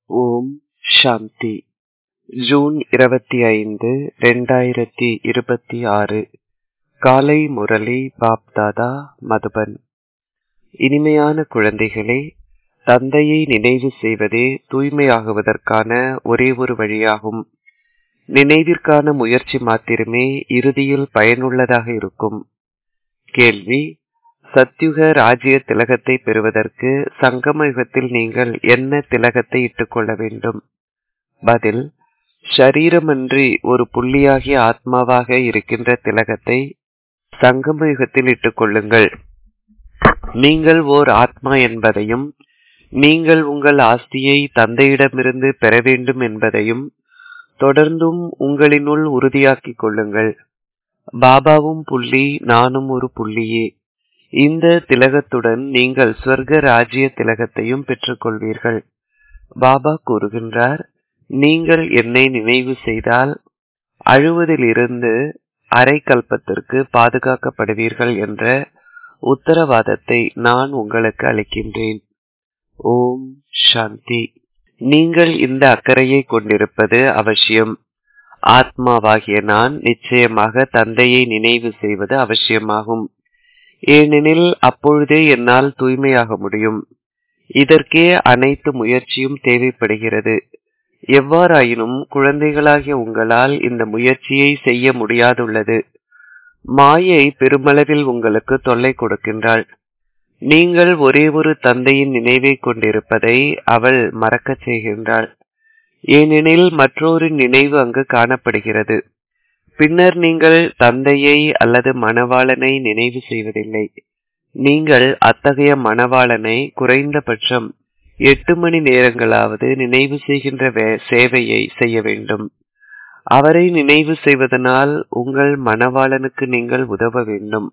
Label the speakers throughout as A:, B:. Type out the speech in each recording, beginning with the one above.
A: ஓம் சாந்தி. June 25, 2026. காலை முரளி பாப்தாதா, மதுபன். இனிமையான குழந்தைகளே, தந்தையை நினைவு செய்வதே தூய்மையாகுவதற்கான ஒரே ஒரு வழியாகும். நினைவிற்கான முயற்சி மாத்திரமே இறுதியில் பயனுள்ளதாக இருக்கும். கேள்வி: சத்யுக ராஜ்ய திலகத்தை பெறுவதற்கு சங்கம யுகத்தில் நீங்கள் என்ன திலகத்தை இட்டுக்கொள்ள வேண்டும்? பதில்: ஷரீரமன்றி ஒரு புள்ளியாகிய ஆத்மாவாக இருக்கின்ற திலகத்தை சங்கம யுகத்தில் இட்டுக்கொள்ளுங்கள். நீங்கள் ஓர் ஆத்மா என்பதையும், நீங்கள் உங்கள் ஆஸ்தியை தந்தையிடமிருந்து பெற வேண்டும் என்பதையும் தொடர்ந்தும் உங்களினுள் உறுதியாக்கிக் கொள்ளுங்கள். பாபாவும் புள்ளி, நானும் ஒரு புள்ளியே. இந்த திலகத்துடன் நீங்கள் ஸ்வர்க ராஜ்ய திலகத்தையும் பெற்றுக்கொள்வீர்கள். பாபா கூறுகின்றார், நீங்கள் என்னை நினைவு செய்தால் அழுவதிலிருந்து அரை கல்பத்திற்கு பாதுகாக்கப்படுவீர்கள் என்ற உத்தரவாதத்தை நான் உங்களுக்கு அளிக்கின்றேன். ஓம் சாந்தி. நீங்கள் இந்த அக்கறையை கொண்டிருப்பது அவசியம். ஆத்மாவாகிய நான் நிச்சயமாக தந்தையை நினைவு செய்வது அவசியமாகும். ஏனெனில் அப்பொழுதே என்னால் தூய்மையாக முடியும். இதற்கே அனைத்து முயற்சியும் தேவைப்படுகிறது. எவ்வாறாயினும் குழந்தைகளாகிய உங்களால் இந்த முயற்சியை செய்ய முடியாதுள்ளது. மாயை பெருமளவில் உங்களுக்கு தொல்லை கொடுக்கின்றாள். நீங்கள் ஒரே ஒரு தந்தையின் நினைவை கொண்டிருப்பதை அவள் மறக்கச் செய்கின்றாள். ஏனெனில் மற்றொரு நினைவு அங்கு காணப்படுகிறது. பின்னர் நீங்கள் தந்தையை அல்லது மணவாளனை நினைவு செய்வதில்லை. நீங்கள் அத்தகைய மணவாளனை குறைந்தபட்சம் 8 மணி நேரங்களாவது நினைவு செய்கின்ற சேவையை செய்ய வேண்டும். அவரை நினைவு செய்வதனால் உங்கள் மணவாளனுக்கு நீங்கள் உதவ வேண்டும்.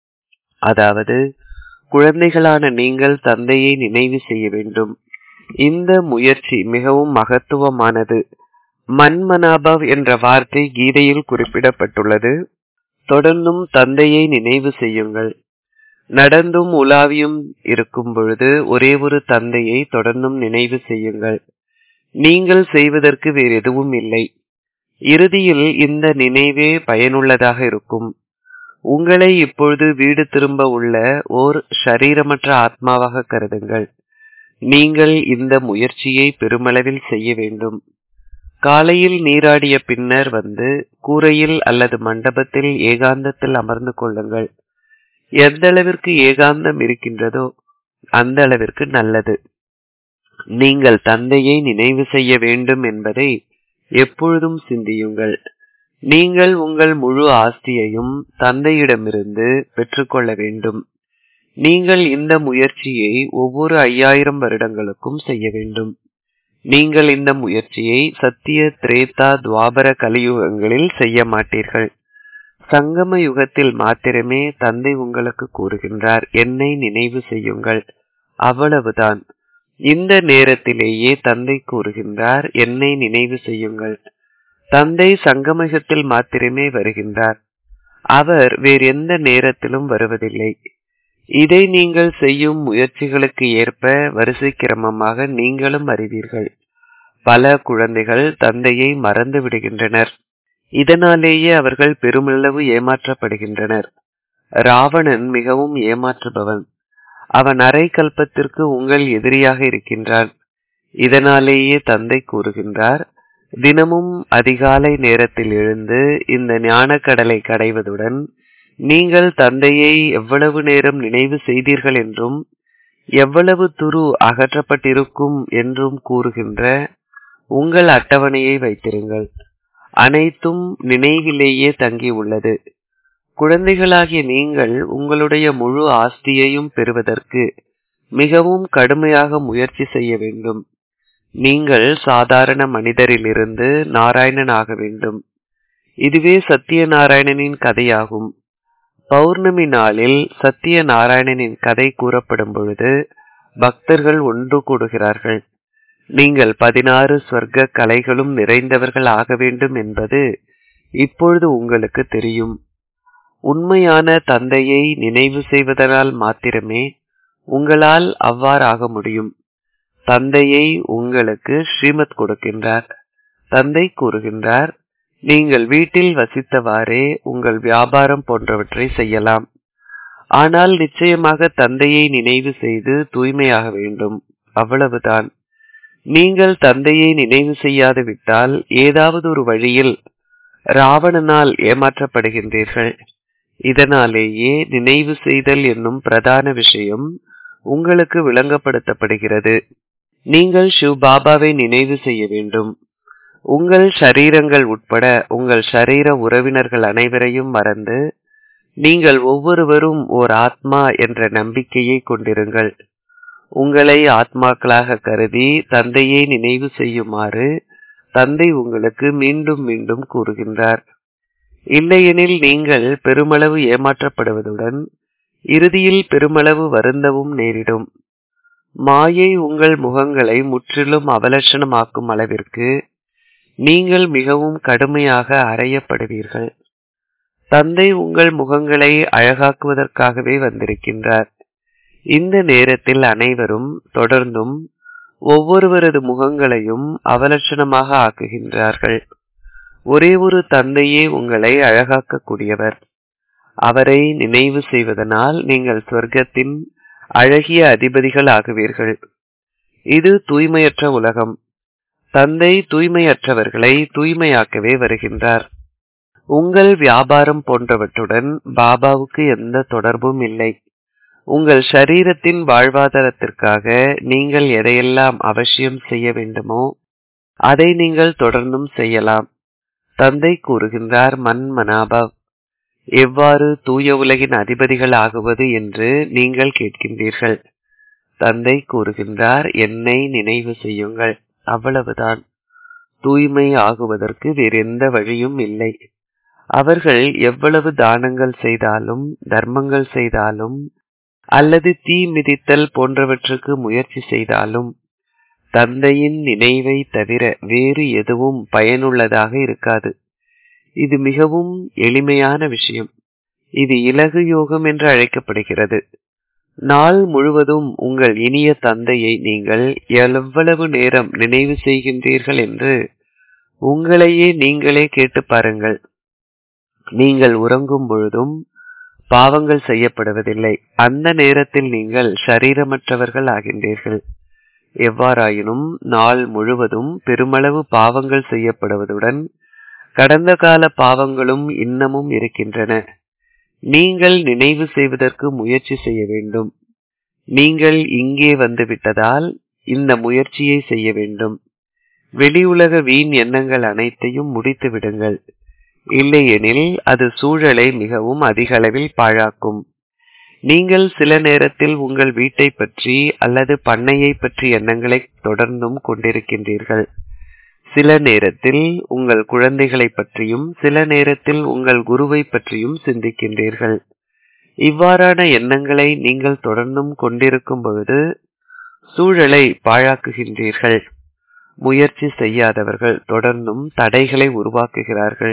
A: அதாவது குழந்தைகளான நீங்கள் தந்தையை நினைவு செய்ய வேண்டும். இந்த முயற்சி மிகவும் மகத்துவமானது. மன்மனாபவ் என்ற வார்த்தை கீதையில் குறிப்பிடப்பட்டுள்ளது. தொடர்ந்தும் தந்தையை நினைவு செய்யுங்கள். நடந்தும் உலாவியும் இருக்கும் பொழுது ஒரே ஒரு தந்தையை தொடர்ந்தும் நினைவு செய்யுங்கள். நீங்கள் செய்வதற்கு வேறு எதுவும் இல்லை. இறுதியில் இந்த நினைவே பயனுள்ளதாக இருக்கும். உங்களை இப்பொழுது வீடு திரும்ப உள்ள ஓர் ஷரீரமற்ற ஆத்மாவாக கருதுங்கள். நீங்கள் இந்த முயற்சியை பெருமளவில் செய்ய வேண்டும். காலையில் நீராடிய பின்னர் வந்து கூரையில் அல்லது மண்டபத்தில் ஏகாந்தத்தில் அமர்ந்து கொள்ளுங்கள். எந்த அளவிற்கு ஏகாந்தம் இருக்கின்றதோ அந்த அளவிற்கு நல்லது. நீங்கள் தந்தையை நினைவு செய்ய வேண்டும் என்பதை எப்பொழுதும் சிந்தியுங்கள். நீங்கள் உங்கள் முழு ஆஸ்தியையும் தந்தையிடமிருந்து பெற்றுக்கொள்ள வேண்டும். நீங்கள் இந்த முயற்சியை ஒவ்வொரு 5000 வருடங்களுக்கும் செய்ய வேண்டும். நீங்கள் இந்த முயற்சியை சத்திய, திரேதா, துவாபர கலியுகங்களில் செய்ய மாட்டீர்கள். சங்கம யுகத்தில் மாத்திரமே தந்தை உங்களுக்கு கூறுகின்றார், என்னை நினைவு செய்யுங்கள். அவ்வளவுதான். இந்த நேரத்திலேயே தந்தை கூறுகின்றார், என்னை நினைவு செய்யுங்கள். தந்தை சங்கமயுகத்தில் மாத்திரமே வருகின்றார். அவர் வேறு எந்த நேரத்திலும் வருவதில்லை. இதை நீங்கள் செய்யும் முயற்சிகளுக்கு ஏற்ப வரிசை கிரமமாக நீங்களும் அறிவீர்கள். பல குழந்தைகள் தந்தையை மறந்து விடுகின்றனர். இதனாலேயே அவர்கள் பெருமளவு ஏமாற்றப்படுகின்றனர். ராவணன் மிகவும் ஏமாற்றுபவன். அவன் அரை கல்பத்திற்கு உங்கள் எதிரியாக இருக்கின்றான். இதனாலேயே தந்தை கூறுகின்றார், தினமும் அதிகாலை நேரத்தில் எழுந்து இந்த ஞான கடலை கடைவதுடன் நீங்கள் தந்தையை எவ்வளவு நேரம் நினைவு செய்தீர்கள் என்றும் எவ்வளவு துரு அகற்றப்பட்டிருக்கும் என்றும் கூறுகின்ற உங்கள் அட்டவணையை வைத்திருங்கள். அனைத்தும் நினைவிலேயே தங்கி உள்ளது. குழந்தைகளாகிய நீங்கள் உங்களுடைய முழு ஆஸ்தியையும் பெறுவதற்கு மிகவும் கடுமையாக முயற்சி செய்ய வேண்டும். நீங்கள் சாதாரண மனிதரிலிருந்து நாராயணன் ஆக வேண்டும். இதுவே சத்தியநாராயணனின் கதையாகும். பௌர்ணமி நாளில் சத்தியநாராயணனின் கதை கூறப்படும் பொழுது பக்தர்கள் ஒன்று கூடுகிறார்கள். நீங்கள் 16 ஸ்வர்க்க கலைகளும் நிறைந்தவர்கள் ஆக வேண்டும் என்பது இப்பொழுது உங்களுக்கு தெரியும். உண்மையான தந்தையை நினைவு செய்வதனால் மாத்திரமே உங்களால் அவ்வாறாக முடியும். தந்தையை உங்களுக்கு ஸ்ரீமத் கொடுக்கின்றார். தந்தை கூறுகின்றார், நீங்கள் வீட்டில் வசித்தவாறே உங்கள் வியாபாரம் போன்றவற்றை செய்யலாம். ஆனால் நிச்சயமாக தந்தையை நினைவு செய்து தூய்மையாக வேண்டும். அவ்வளவுதான். நீங்கள் தந்தையை நினைவு செய்யாது விட்டால் ஏதாவது ஒரு வழியில் ராவணனால் ஏமாற்றப்படுகின்றீர்கள். இதனாலேயே நினைவு செய்தல் என்னும் பிரதான விஷயம் உங்களுக்கு விளங்கப்படுத்தப்படுகிறது. நீங்கள் சிவ் பாபாவை நினைவு செய்ய வேண்டும். உங்கள் ஷரீரங்கள் உட்பட உங்கள் ஷரீர உறவினர்கள் அனைவரையும் மறந்து நீங்கள் ஒவ்வொருவரும் ஓர் ஆத்மா என்ற நம்பிக்கையை கொண்டிருங்கள். உங்களை ஆத்மாக்களாக கருதி தந்தையை நினைவு செய்யுமாறு தந்தை உங்களுக்கு மீண்டும் மீண்டும் கூறுகின்றார். இல்லையெனில் நீங்கள் பெருமளவு ஏமாற்றப்படுவதுடன் இறுதியில் பெருமளவு வருந்தவும் நேரிடும். மாயை உங்கள் முகங்களை முற்றிலும் அவலட்சணமாக்கும் அளவிற்கு நீங்கள் மிகவும் கடுமையாக அறையப்படுவீர்கள். தந்தை உங்கள் முகங்களை அழகாக்குவதற்காகவே வந்திருக்கின்றார். இந்த நேரத்தில் அனைவரும் தொடர்ந்தும் ஒவ்வொருவரது முகங்களையும் அவலட்சணமாக ஆக்குகின்றார்கள். ஒரே ஒரு தந்தையே உங்களை அழகாக்கக்கூடியவர். அவரை நினைவு செய்வதனால் நீங்கள் சொர்க்கத்தின் அழகிய அதிபதிகள் ஆகுவீர்கள். இது தூய்மையற்ற உலகம். தந்தை தூய்மையற்றவர்களை தூய்மையாக்கவே வருகின்றார். உங்கள் வியாபாரம் போன்றவற்றுடன் பாபாவுக்கு எந்த தொடர்பும் இல்லை. உங்கள் ஷரீரத்தின் வாழ்வாதாரத்திற்காக நீங்கள் எதையெல்லாம் அவசியம் செய்ய வேண்டுமோ அதை நீங்கள் தொடர்ந்தும் செய்யலாம். தந்தை கூறுகின்றார், மன்மனாபவ். எவ்வாறு தூய உலகின் அதிபதிகள் ஆகுவது என்று நீங்கள் கேட்கின்றீர்கள். தந்தை கூறுகின்றார், என்னை நினைவு செய்யுங்கள். அவ்வளவுதான். தூய்மை ஆகுவதற்கு வேறெந்த வழியும் இல்லை. அவர்கள் எவ்வளவு தானங்கள் செய்தாலும் தர்மங்கள் செய்தாலும் அல்லது தீ மிதித்தல் போன்றவற்றுக்கு முயற்சி செய்தாலும் தந்தையின் நினைவை தவிர வேறு எதுவும் பயனுள்ளதாக இருக்காது. இது மிகவும் எளிமையான விஷயம். இது இலகு யோகம் என்று அழைக்கப்படுகிறது. நாள் முழுவதும் உங்கள் இனிய தந்தையை நீங்கள் எவ்வளவு நேரம் நினைவு செய்கின்றீர்கள் என்று உங்களையே நீங்களே கேட்டு பாருங்கள். நீங்கள் உறங்கும் பொழுதும் பாவங்கள் செய்யப்படுவதில்லை. அந்த நேரத்தில் நீங்கள் ஷரீரமற்றவர்கள் ஆகின்றீர்கள். எவ்வாறாயினும் நாள் முழுவதும் பெருமளவு பாவங்கள் செய்யப்படுவதுடன் கடந்த கால பாவங்களும் இன்னமும் இருக்கின்றன. நீங்கள் நினைவு செய்வதற்கு முயற்சி செய்ய வேண்டும். நீங்கள் இங்கே வந்துவிட்டதால் இந்த முயற்சியை செய்ய வேண்டும். வெளி உலக வீண் எண்ணங்கள் அனைத்தையும் முடித்து விடுங்கள். இல்லையெனில் அது சூழலை மிகவும் அதிக அளவில் பாழாக்கும். நீங்கள் சில நேரத்தில் உங்கள் வீட்டை பற்றி அல்லது பண்ணையை பற்றி எண்ணங்களை தொடர்ந்தும் கொண்டிருக்கின்றீர்கள். சில நேரத்தில் உங்கள் குழந்தைகளை பற்றியும் சில நேரத்தில் உங்கள் குருவை பற்றியும் சிந்திக்கின்றீர்கள். இவ்வாறான எண்ணங்களை நீங்கள் தொடர்ந்தும் கொண்டிருக்கும் பொழுது சூழலை பாழாக்குகின்றீர்கள். முயற்சி செய்யாதவர்கள் தொடர்ந்தும் தடைகளை உருவாக்குகிறார்கள்.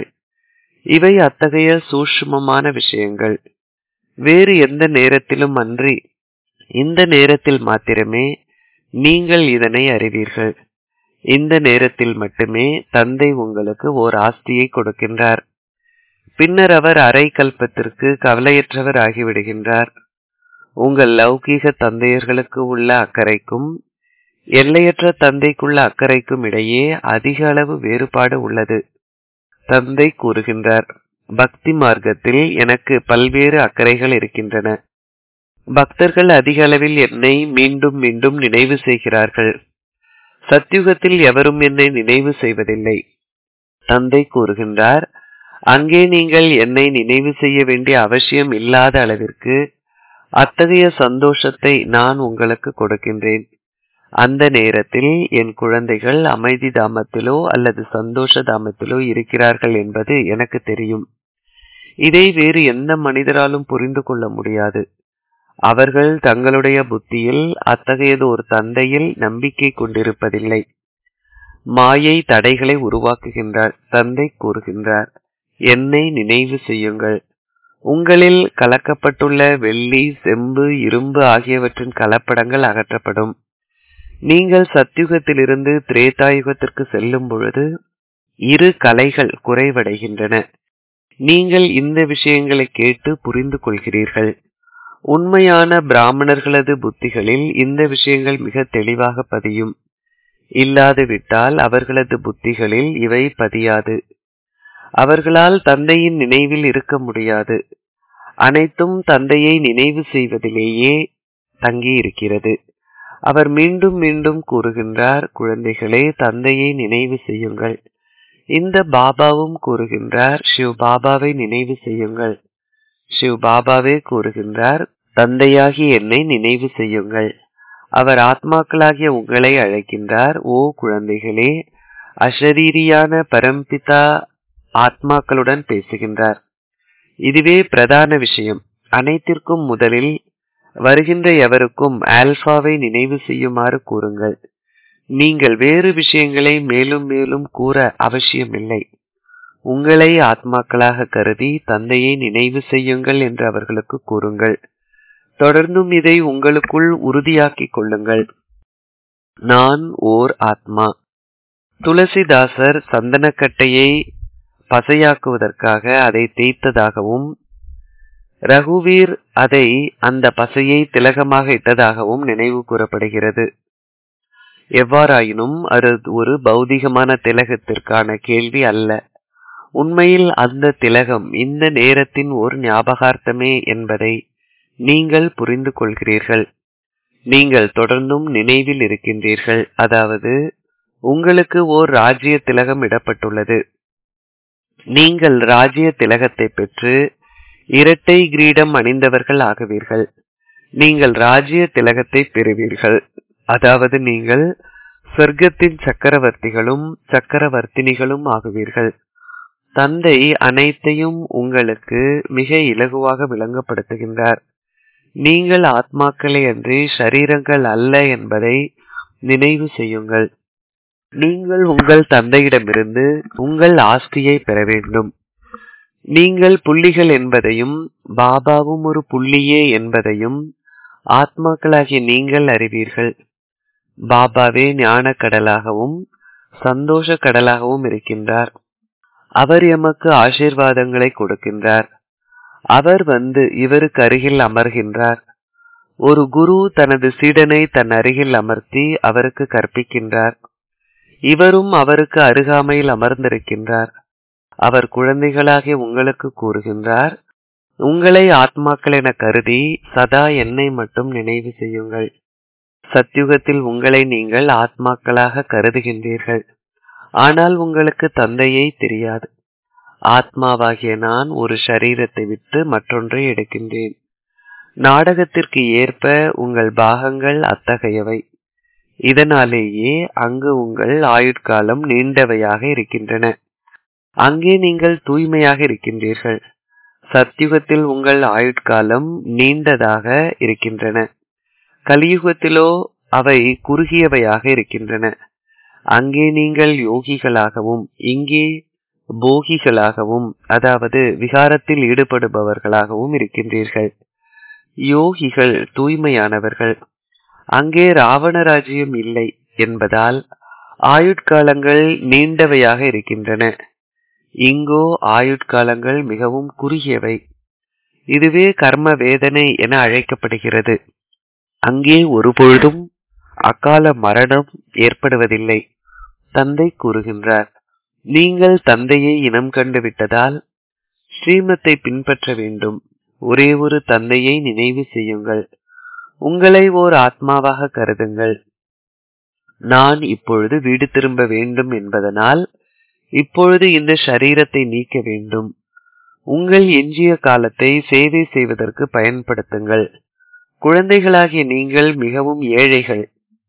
A: இவை அத்தகைய சூட்சுமமான விஷயங்கள். வேறு எந்த நேரத்திலும் அன்றி இந்த நேரத்தில் மாத்திரமே நீங்கள் இதனை அறிவீர்கள். இந்த நேரத்தில் மட்டுமே தந்தை உங்களுக்கு ஓர் ஆஸ்தியை கொடுக்கின்றார். பின்னர் அவர் அரை கல்பத்திற்கு கவலையற்றவர் ஆகிவிடுகின்றார். உங்கள் லௌகீக தந்தையர்களுக்கு உள்ள அக்கறைக்கும் எல்லையற்ற தந்தைக்குள்ள அக்கறைக்கும் இடையே அதிக அளவு வேறுபாடு உள்ளது. தந்தை கூறுகின்றார், பக்தி மார்க்கத்தில் எனக்கு பல்வேறு அக்கறைகள் இருக்கின்றன. பக்தர்கள் அதிக அளவில் என்னை மீண்டும் மீண்டும் நினைவு செய்கிறார்கள். சத்யுகத்தில் எவரும் என்னை நினைவு செய்வதில்லை. தந்தை கூறுகின்றார், அங்கே நீங்கள் என்னை நினைவு செய்ய வேண்டிய அவசியம் இல்லாத அளவிற்கு அத்தகைய சந்தோஷத்தை நான் உங்களுக்கு கொடுக்கின்றேன். அந்த நேரத்தில் என் குழந்தைகள் அமைதி தாமத்திலோ அல்லது சந்தோஷ தாமத்திலோ இருக்கிறார்கள் என்பது எனக்கு தெரியும். இதை வேறு எந்த மனிதராலும் புரிந்து கொள்ள முடியாது. அவர்கள் தங்களுடைய புத்தியில் அத்தகையது ஒரு தந்தையில் நம்பிக்கை கொண்டிருப்பதில்லை. மாயை தடைகளை உருவாக்குகின்றார். தந்தை கூறுகின்றார், என்னை நினைவு செய்யுங்கள். உங்களில் கலக்கப்பட்டுள்ள வெள்ளி, செம்பு, இரும்பு ஆகியவற்றின் கலப்படங்கள் அகற்றப்படும். நீங்கள் சத்யுகத்திலிருந்து திரேதாயுகத்திற்கு செல்லும் பொழுது இரு கலைகள் குறைவடைகின்றன. நீங்கள் இந்த விஷயங்களை கேட்டு புரிந்து கொள்கிறீர்கள். உண்மையான பிராமணர்களது புத்திகளில் இந்த விஷயங்கள் மிக தெளிவாக பதியும். இல்லாது விட்டால் அவர்களது புத்திகளில் இவை பதியாது. அவர்களால் தந்தையின் நினைவில் இருக்க முடியாது. அனைத்தும் தந்தையை நினைவு செய்வதிலேயே தங்கி இருக்கிறது. அவர் மீண்டும் மீண்டும் கூறுகின்றார், குழந்தைகளே, தந்தையை நினைவு செய்யுங்கள். இந்த பாபாவும் கூறுகின்றார், சிவ் பாபாவை நினைவு செய்யுங்கள். சிவ் பாபாவே கூறுகின்றார், தந்தையாகி என்னை நினைவு செய்யுங்கள். அவர் ஆத்மாக்களாகிய உங்களை அழைக்கின்றார். ஓ குழந்தைகளே, அஷரீரியான பரம்பிதா ஆத்மாக்களுடன் பேசுகின்றார். இதுவே பிரதான விஷயம். அனைத்திற்கும் முதலில் வருகின்ற எவருக்கும் ஆல்பாவை நினைவு செய்யுமாறு கூறுங்கள். நீங்கள் வேறு விஷயங்களை மேலும் மேலும் கூற அவசியமில்லை. உங்களை ஆத்மாக்களாக கருதி தந்தையை நினைவு செய்யுங்கள் என்று அவர்களுக்கு கூறுங்கள். தொடர்ந்தும் இதை உங்களுக்குள் உறுதியாக்கிக் கொள்ளுங்கள். நான் ஓர் ஆத்மா. துளசிதாசர் சந்தனக்கட்டையை பசையாக்குவதற்காக அதை தேய்த்ததாகவும், ரகுவீர் அதை அந்த பசையை திலகமாக இட்டதாகவும் நினைவு கூறப்படுகிறது. எவ்வாறாயினும் அது ஒரு பௌதிகமான திலகத்திற்கான கேள்வி அல்ல. உண்மையில் அந்த திலகம் இந்த நேரத்தின் ஒரு ஞாபகார்த்தமே என்பதை நீங்கள் புரிந்து கொள்கிறீர்கள். நீங்கள் தொடர்ந்தும் நினைவில் இருக்கின்றீர்கள். அதாவது உங்களுக்கு ஓர் ராஜ்ய திலகம் இடப்பட்டுள்ளது. நீங்கள் ராஜ்ய திலகத்தை பெற்று இரட்டை கிரீடம் அணிந்தவர்கள் ஆகுவீர்கள். நீங்கள் ராஜ்ய திலகத்தை பெறுவீர்கள். அதாவது நீங்கள் சொர்க்கத்தின் சக்கரவர்த்திகளும் சக்கரவர்த்தினிகளும் ஆகுவீர்கள். தந்தை அனைத்தையும் உங்களுக்கு மிக இலகுவாக விளங்கப்படுத்துகின்றார். நீங்கள் ஆத்மாக்களே அன்றி ஷரீரங்கள் அல்ல என்பதை நினைவு செய்யுங்கள். நீங்கள் உங்கள் தந்தையிடமிருந்து உங்கள் ஆஸ்தியை பெற வேண்டும். நீங்கள் புள்ளிகள் என்பதையும் பாபாவும் ஒரு புள்ளியே என்பதையும் ஆத்மாக்களாகிய நீங்கள் அறிவீர்கள். பாபாவே ஞான கடலாகவும் சந்தோஷ கடலாகவும் இருக்கின்றார். அவர் எமக்கு ஆசீர்வாதங்களை கொடுக்கின்றார். அவர் வந்து இவருக்கு அருகில் அமர்கின்றார். ஒரு குரு தனது சீடனை தன் அருகில் அமர்த்தி அவருக்கு கற்பிக்கின்றார். இவரும் அவருக்கு அருகாமையில் அமர்ந்திருக்கின்றார். அவர் குழந்தைகளாகிய உங்களுக்கு கூறுகின்றார், உங்களை ஆத்மாக்கள் என கருதி சதா என்னை மட்டும் நினைவு செய்யுங்கள். சத்யுகத்தில் உங்களை நீங்கள் ஆத்மாக்களாக கருதுகின்றீர்கள். ஆனால் உங்களுக்கு தந்தையை தெரியாது. ஆத்மாவாகிய நான் ஒரு ஷரீரத்தை விட்டு மற்றொன்றை எடுக்கின்றேன். நாடகத்திற்கு ஏற்ப உங்கள் பாகங்கள் அத்தகையவை. இதனாலேயே அங்கு உங்கள் ஆயுட்காலம் நீண்டவையாக இருக்கின்றன. அங்கே நீங்கள் தூய்மையாக இருக்கின்றீர்கள். சத்யுகத்தில் உங்கள் ஆயுட்காலம் நீண்டதாக இருக்கின்றன. கலியுகத்திலோ அவை குறுகியவையாக இருக்கின்றன. அங்கே நீங்கள் யோகிகளாகவும் இங்கே போகிகளாகவும், அதாவது விகாரத்தில் ஈடுபடுபவர்களாகவும் இருக்கின்றீர்கள். யோகிகள் தூய்மையானவர்கள். அங்கே ராவண ராஜ்யம் இல்லை என்பதால் ஆயுட்காலங்கள் நீண்டவையாக இருக்கின்றன. இங்கோ ஆயுட்காலங்கள் மிகவும் குறுகியவை. இதுவே கர்ம வேதனை என அழைக்கப்படுகிறது. அங்கே ஒருபொழுதும் அகால மரணம் ஏற்படுவதில்லை. தந்தை கூறுகின்றார், நீங்கள் தந்தையை இனம் கண்டு விட்டதால் ஸ்ரீமத்தை பின்பற்ற வேண்டும். ஒரே ஒரு தந்தையை நினைவு செய்யுங்கள். உங்களை ஓர் ஆத்மாவாக கருதுங்கள். நான் இப்பொழுது வீடு திரும்ப வேண்டும் என்பதனால் இப்பொழுது இந்த ஷரீரத்தை நீக்க வேண்டும். உங்கள் எஞ்சிய காலத்தை சேவை செய்வதற்கு பயன்படுத்துங்கள். குழந்தைகளாகிய நீங்கள் மிகவும் ஏழைகள்.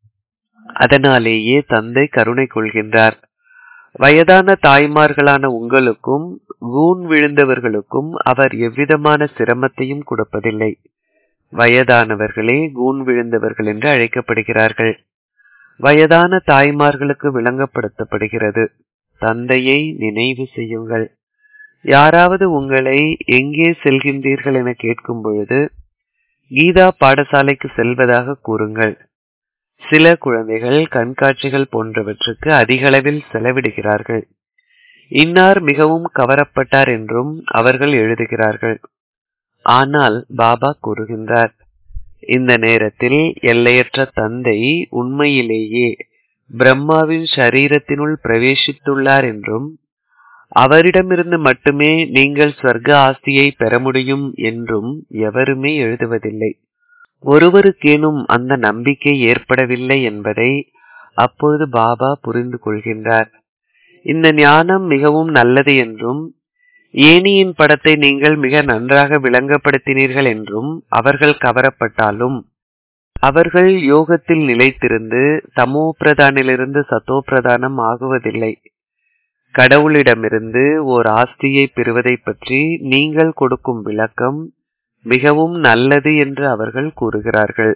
A: அதனாலேயே தந்தை கருணை கொள்கின்றார். வயதான தாய்மார்களான உங்களுக்கும் ஊன் விழுந்தவர்களுக்கும் அவர் எவ்விதமான சிரமத்தையும் கொடுப்பதில்லை. வயதானவர்களே கூன் விழுந்தவர்கள் என்று அழைக்கப்படுகிறார்கள். வயதான தாய்மார்களுக்கு விளங்கப்படுத்தப்படுகிறது, தந்தையை நினைவு செய்யுங்கள். யாராவது உங்களை எங்கே செல்கின்றீர்கள் என கேட்கும் பொழுது கீதா பாடசாலைக்கு செல்வதாக கூறுங்கள். சில குழந்தைகள் கண்காட்சிகள் போன்றவற்றுக்கு அதிகளவில் செலவிடுகிறார்கள். இன்னார் மிகவும் கவரப்பட்டார் என்றும் அவர்கள் எழுதுகிறார்கள். ஆனால் பாபா கூறுகின்றார், இந்த நேரத்தில் எல்லையற்ற தந்தை உண்மையிலேயே பிரம்மாவின் ஷரீரத்தினுள் பிரவேசித்துள்ளார் என்றும் அவரிடமிருந்து மட்டுமே நீங்கள் ஸ்வர்க்க ஆஸ்தியை பெற முடியும் என்றும் எவருமே எழுதுவதில்லை. ஒருவருக்கேனும் அந்த நம்பிக்கை ஏற்படவில்லை என்பதை அப்பொழுது பாபா புரிந்து கொள்கின்றார். இந்த ஞானம் மிகவும் நல்லது என்றும் ஏணியின் படத்தை நீங்கள் மிக நன்றாக விளங்கப்படுத்தினீர்கள் என்றும் அவர்கள் கவரப்பட்டாலும் அவர்கள் யோகத்தில் நிலைத்திருந்து தமோ பிரதானிலிருந்து சத்தோ பிரதானம் ஆகுவதில்லை. கடவுளிடமிருந்து ஓர் ஆஸ்தியை பெறுவதை பற்றி நீங்கள் கொடுக்கும் விளக்கம் மிகவும் நல்லது என்று அவர்கள் கூறுகிறார்கள்.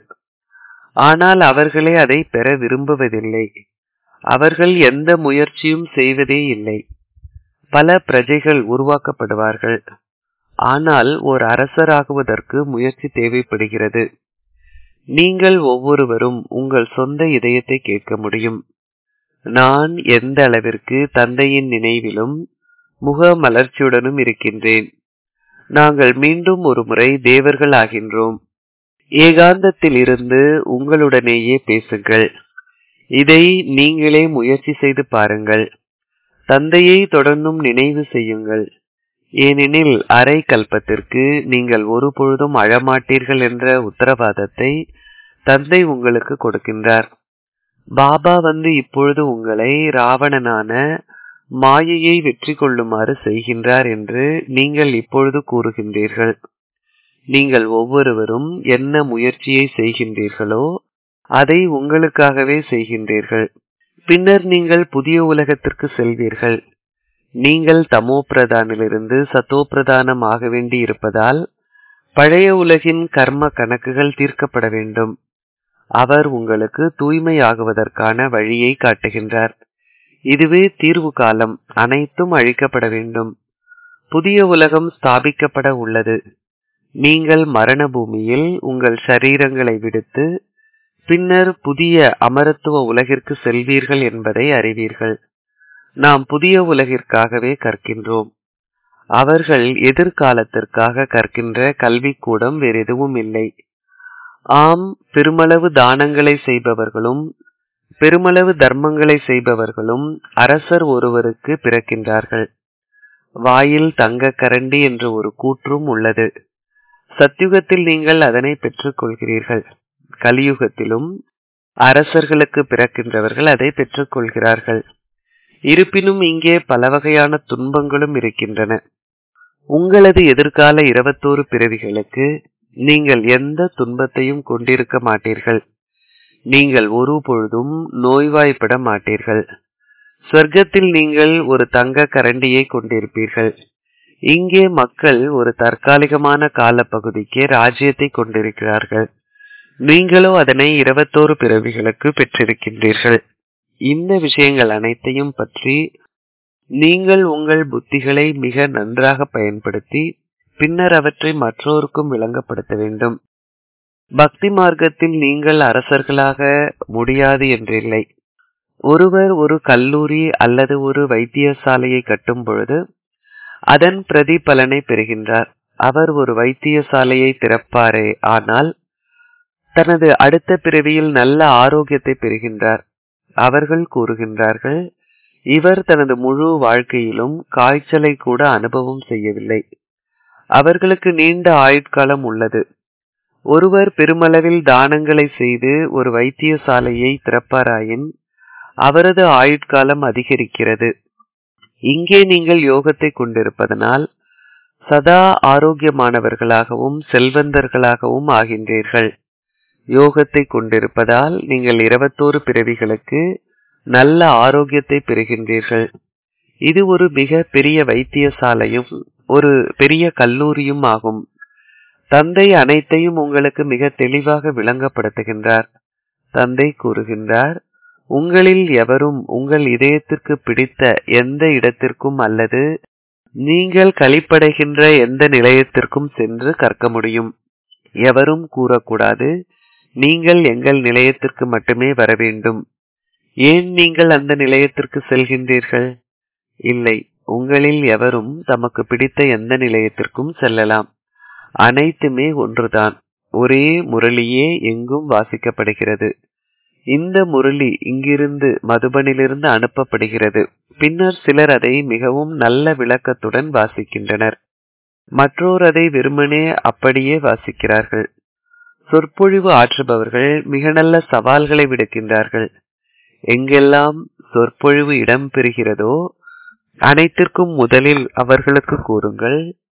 A: ஆனால் அவர்களே அதை பெற விரும்புவதில்லை. அவர்கள் எந்த முயற்சியும் செய்வதே இல்லை. பல பிரஜைகள் உருவாக்கப்படுவார்கள். ஆனால் ஓர் அரசராகுவதற்கு முயற்சி தேவைப்படுகிறது. நீங்கள் ஒவ்வொருவரும் உங்கள் சொந்த இதயத்தை கேட்க முடியும். நான் எந்த அளவிற்கு தந்தையின் நினைவிலும் முக மலர்ச்சியுடனும் இருக்கின்றேன். நாங்கள் மீண்டும் ஒரு முறை தேவர்கள் ஆகின்றோம். ஏகாந்தத்தில் இருந்து உங்களுடனேயே பேசுங்கள். இதை நீங்களே முயற்சி செய்து பாருங்கள். தந்தையை தொடர்ந்தும் நினைவு செய்யுங்கள். ஏனெனில் அரை கல்பத்திற்கு நீங்கள் ஒருபொழுதும் அழமாட்டீர்கள் என்ற உத்தரவாதத்தை தந்தை உங்களுக்கு கொடுக்கின்றார். பாபா வந்து இப்பொழுது உங்களை ராவணனான மாயையை வெற்றி கொள்ளுமாறு செய்கின்றார் என்று நீங்கள் இப்பொழுது கூறுகின்றீர்கள். நீங்கள் ஒவ்வொருவரும் என்ன முயற்சியை செய்கின்றீர்களோ அதை உங்களுக்காகவே செய்கின்றீர்கள். பின்னர் நீங்கள் புதிய உலகத்திற்கு செல்வீர்கள். நீங்கள் தமோ பிரதானிலிருந்து சத்தோ பிரதானம் ஆக வேண்டி இருப்பதால் பழைய உலகின் கர்ம கணக்குகள் தீர்க்கப்பட வேண்டும். அவர் உங்களுக்கு தூய்மையாகுவதற்கான வழியை காட்டுகின்றார். இதுவே தீர்வு காலம். அனைத்தும் அழிக்கப்பட வேண்டும். புதிய உலகம் ஸ்தாபிக்கப்பட உள்ளது. நீங்கள் மரண பூமியில் உங்கள் சரீரங்களை விடுத்து பின்னர் புதிய அமரத்துவ உலகிற்கு செல்வீர்கள் என்பதை அறிவீர்கள். நாம் புதிய உலகிற்காகவே கற்கின்றோம். அவர்கள் எதிர்காலத்திற்காக கற்கின்ற கல்விக்கூடம் வேறு எதுவும் இல்லை. ஆம், பெருமளவு தானங்களை செய்பவர்களும் பெருமளவு தர்மங்களை செய்பவர்களும் அரசர் ஒருவருக்கு பிறக்கின்றார்கள். வாயில் தங்க கரண்டி என்று ஒரு கூற்றும் உள்ளது. சத்யுகத்தில் நீங்கள் அதனை பெற்றுக் கொள்கிறீர்கள். கலியுகத்திலும் அரசர்களுக்கு பிறக்கின்றவர்கள் அதை பெற்றுக் கொள்கிறார்கள். இருப்பினும் இங்கே பல வகையான துன்பங்களும் இருக்கின்றன. உங்களது எதிர்கால 21 பிறவிகளுக்கு நீங்கள் எந்த துன்பத்தையும் கொண்டிருக்க மாட்டீர்கள். நீங்கள் ஒரு பொழுதும் நோய்வாய்ப்பட மாட்டீர்கள். சொர்க்கத்தில் நீங்கள் ஒரு தங்க கரண்டியை கொண்டிருப்பீர்கள். இங்கே மக்கள் ஒரு தற்காலிகமான காலப்பகுதிக்கு ராஜ்யத்தை கொண்டிருக்கிறார்கள். நீங்களோ அதனை 21 பிறவிகளுக்கு பெற்றிருக்கின்றீர்கள். இந்த விஷயங்கள் அனைத்தையும் பற்றி நீங்கள் உங்கள் புத்திகளை மிக நன்றாக பயன்படுத்தி பின்னர் அவற்றை மற்றோருக்கும் விளங்கப்படுத்த வேண்டும். பக்தி மார்க்கத்தில் நீங்கள் அரசர்களாக முடியாது என்றில்லை. ஒருவர் ஒரு கல்லூரி அல்லது ஒரு வைத்தியசாலையை கட்டும் பொழுது அதன் பிரதிபலனை பெறுகின்றார். அவர் ஒரு வைத்தியசாலையை திறப்பாரே, ஆனால் தனது அடுத்த பிறவியில் நல்ல ஆரோக்கியத்தை பெறுகின்றார். அவர்கள் கூறுகின்றார்கள், இவர் தனது முழு வாழ்க்கையிலும் காய்ச்சலை கூட அனுபவம் செய்யவில்லை. அவர்களுக்கு நீண்ட ஆயுட்காலம் உள்ளது. ஒருவர் பெருமளவில் தானங்களை செய்து ஒரு வைத்தியசாலையை திறப்பாராயின் அவரது ஆயுட்காலம் அதிகரிக்கிறது. இங்கே நீங்கள் யோகத்தை கொண்டிருப்பதனால் சதா ஆரோக்கியமானவர்களாகவும் செல்வந்தர்களாகவும் ஆகின்றீர்கள். யோகத்தை கொண்டிருப்பதால் நீங்கள் 21 பிறவிகளுக்கு நல்ல ஆரோக்கியத்தை பெறுகின்றீர்கள். இது ஒரு மிக பெரிய வைத்தியசாலையும் ஒரு பெரிய கல்லூரியும் ஆகும். தந்தை அனைத்தையும் உங்களுக்கு மிக தெளிவாக விளங்கப்படுத்துகின்றார். தந்தை கூறுகின்றார், உங்களில் எவரும் உங்கள் இதயத்திற்கு பிடித்த எந்த இடத்திற்கும் அல்லது நீங்கள் களிப்படைகின்ற எந்த நிலையத்திற்கும் சென்று கற்க முடியும். எவரும் கூறக்கூடாது, நீங்கள் எங்கள் நிலையத்திற்கு மட்டுமே வர வேண்டும். ஏன் நீங்கள் அந்த நிலையத்திற்கு செல்கின்றீர்கள்? இல்லை, உங்களில் எவரும் தமக்கு பிடித்த எந்த நிலையத்திற்கும் செல்லலாம். அனைத்துமே ஒன்றுதான். ஒரே முரளியே எங்கும் வாசிக்கப்படுகிறது. இந்த முரளி இங்கிருந்து மதுபனிலிருந்து அனுப்பப்படுகிறது. பின்னர் சிலர் அதை மிகவும் நல்ல விளக்கத்துடன் வாசிக்கின்றனர். மற்றோர் அதை வெறுமனே அப்படியே வாசிக்கிறார்கள். சொற்பொழிவு ஆற்றுபவர்கள் மிக நல்ல சவால்களை விடுக்கின்றார்கள். எங்கெல்லாம் சொற்பொழிவு இடம் பெறுகிறதோ அனைத்திற்கும் முதலில் அவர்களுக்கு கூறுங்கள்,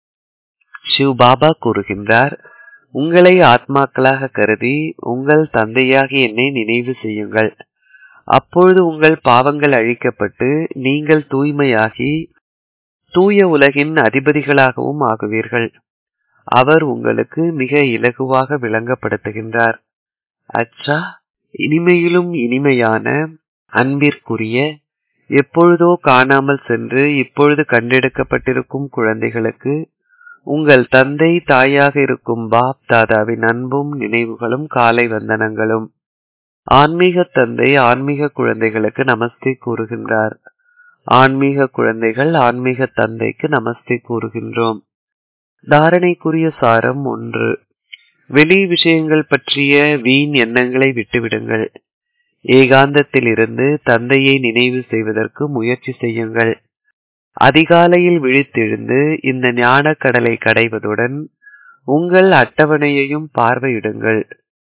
A: சிவ் பாபா கூறுகின்றார், உங்களை ஆத்மாக்களாக கருதி உங்கள் தந்தையாகி என்னை நினைவு செய்யுங்கள். அப்பொழுது உங்கள் பாவங்கள் அழிக்கப்பட்டு நீங்கள் தூய்மையாகி தூய உலகின் அதிபதிகளாகவும் ஆகுவீர்கள். அவர் உங்களுக்கு மிக இலகுவாக விளங்கப்படுத்துகின்றார். அச்சா, இனிமையிலும் இனிமையான அன்பிற்குரிய, எப்பொழுதோ காணாமல் சென்று இப்பொழுது கண்டெடுக்கப்பட்டிருக்கும் குழந்தைகளுக்கு உங்கள் தந்தை தாயாக இருக்கும் பாப் தாதாவின் அன்பும் நினைவுகளும் காலை வந்தனங்களும். ஆன்மீக தந்தை ஆன்மீக குழந்தைகளுக்கு நமஸ்தே கூறுகின்றார். ஆன்மீக குழந்தைகள் ஆன்மீக தந்தைக்கு நமஸ்தே கூறுகின்றோம். தாரணைக்குரிய சாரம் 1. வெளி விஷயங்கள் பற்றிய வீண் எண்ணங்களை விட்டுவிடுங்கள். ஏகாந்தத்தில் இருந்து தந்தையை நினைவு செய்வதற்கு முயற்சி செய்யுங்கள். அதிகாலையில் விழித்தெழுந்து இந்த ஞான கடலை கடைவதுடன் உங்கள் அட்டவணையையும் பார்வையிடுங்கள்.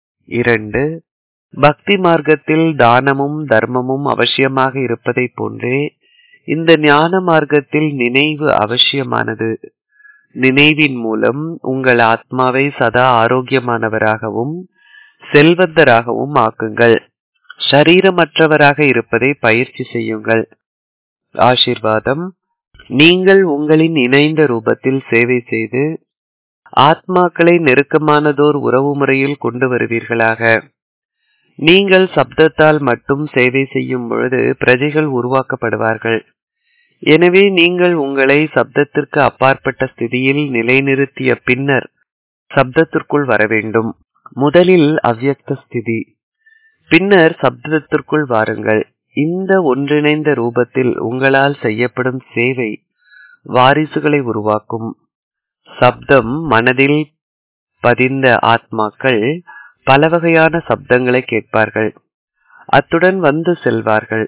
A: 2. பக்தி மார்க்கத்தில் தானமும் தர்மமும் அவசியமாக இருப்பதை போன்றே இந்த ஞான மார்க்கத்தில் நினைவு அவசியமானது. நினைவின் மூலம் உங்கள் ஆத்மாவை சதா ஆரோக்கியமானவராகவும் செல்வந்தராகவும் ஆக்குங்கள். ஷரீரமற்றவராக இருப்பதை பயிற்சி செய்யுங்கள். ஆசீர்வாதம். நீங்கள் உங்களின் இணைந்த ரூபத்தில் சேவை செய்து ஆத்மாக்களை நெருக்கமானதோர் உறவு முறையில் கொண்டு வருவீர்களாக. நீங்கள் சப்தத்தால் மட்டும் சேவை செய்யும் பொழுது பிரஜைகள் உருவாக்கப்படுவார்கள். எனவே நீங்கள் உங்களை சப்தத்திற்கு அப்பாற்பட்ட ஸ்திதியில் நிலைநிறுத்திய பின்னர் சப்தத்திற்குள் வர வேண்டும். முதலில் அவ்யக்த ஸ்திதி, பின்னர் சப்தத்திற்குள் வாருங்கள். இந்த ஒன்றிணைந்த ரூபத்தில் உங்களால் செய்யப்படும் சேவை வாரிசுகளை உருவாக்கும். சப்தம் மனதில் பதிந்த ஆத்மாக்கள் பல வகையான சப்தங்களை கேட்பார்கள். அத்துடன் வந்து செல்வார்கள்.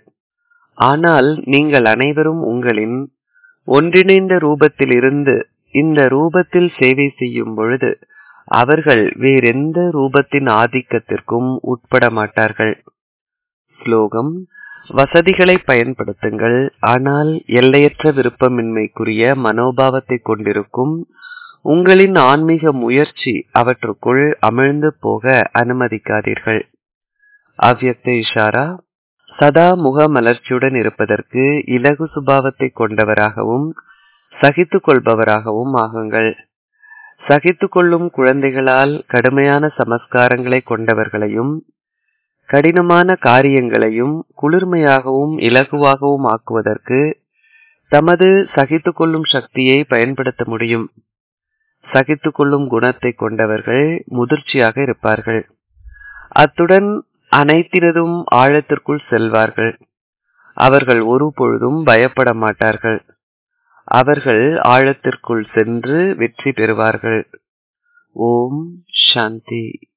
A: ஆனால் நீங்கள் அனைவரும் உங்களின் ஒன்றிணைந்த ரூபத்தில் இருந்து இந்த ரூபத்தில் சேவை செய்யும் பொழுது அவர்கள் வேறெந்த ரூபத்தின் ஆதிக்கத்திற்கும் உட்பட மாட்டார்கள். ஸ்லோகம். வசதிகளை பயன்படுத்துங்கள், ஆனால் எல்லையற்ற விருப்பமின்மைக்குரிய மனோபாவத்தை கொண்டிருக்கும் உங்களின் ஆன்மீக முயற்சி அவற்றுக்குள் அமிழ்ந்து போக அனுமதிக்காதீர்கள். அவ்யக்த இஷாரா. சதா முக மலர்ச்சியுடன் இருப்பதற்கு இலகு சுபாவத்தை கொண்டவராகவும் சகித்து கொள்பவராகவும் ஆகுங்கள். சகித்து கொள்ளும் குழந்தைகளால் கடுமையான சமஸ்காரங்களை கொண்டவர்களையும் கடினமான காரியங்களையும் குளிர்மையாகவும் இலகுவாகவும் ஆக்குவதற்கு தமது சகித்து கொள்ளும் சக்தியை பயன்படுத்த முடியும். சகித்து கொள்ளும் குணத்தை கொண்டவர்கள் முதிர்ச்சியாக இருப்பார்கள். அத்துடன் அனைத்தினதும் ஆழத்திற்குள் செல்வார்கள். அவர்கள் ஒரு பொழுதும் பயப்பட மாட்டார்கள். அவர்கள் ஆழத்திற்குள் சென்று வெற்றி பெறுவார்கள். ஓம் சாந்தி.